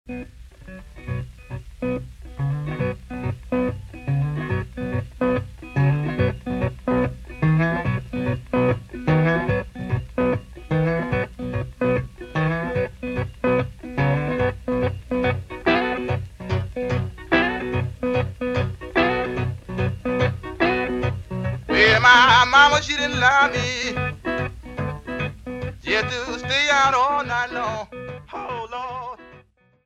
Well, my mama, she didn't love me. She had to stay out all night long.